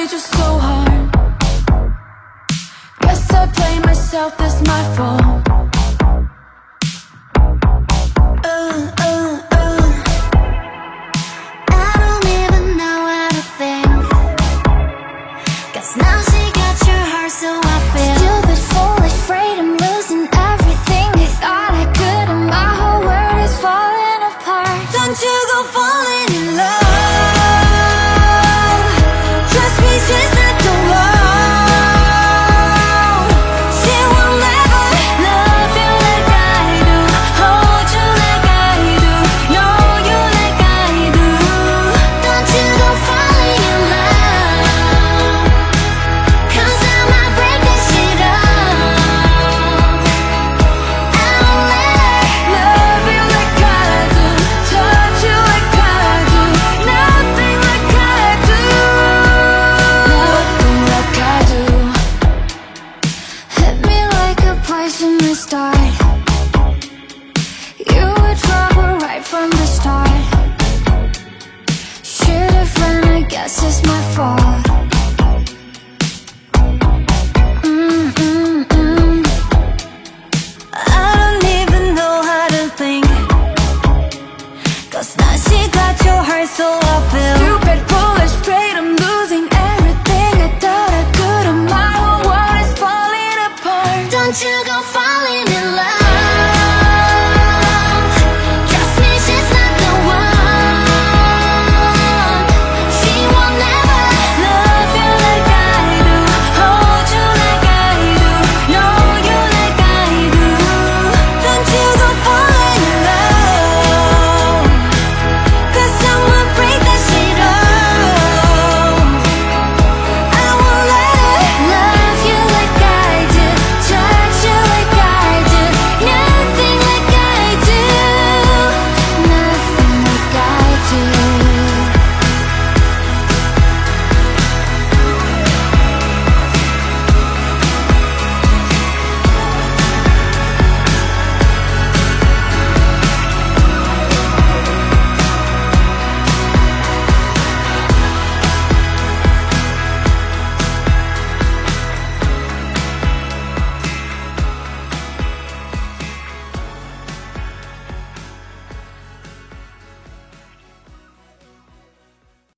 try just so hard. Guess I blame myself, that's my fault. I don't even know how to think, 'cause now she got your heart, so I feel stupid, foolish, afraid I'm losing everything. I thought I could, and my whole world is falling apart. Don't you go falling in love. Trust me, she's not the one. She will never love you like I do, hold you like I do, know you like I do. Don't you go falling in love, 'cause I might break this shit up. I won't let her Love you like I do, touch you like I do, nothing like I do, nothing like I do. hit me like a poisonous dart. You were trouble right from the start. Should've run, I guess it's my fault. I don't even know how to think, 'cause now she got your heart, so I feel Stupid, foolish, afraid I'm losing everything. I thought I could, and my whole world is falling apart. don't you go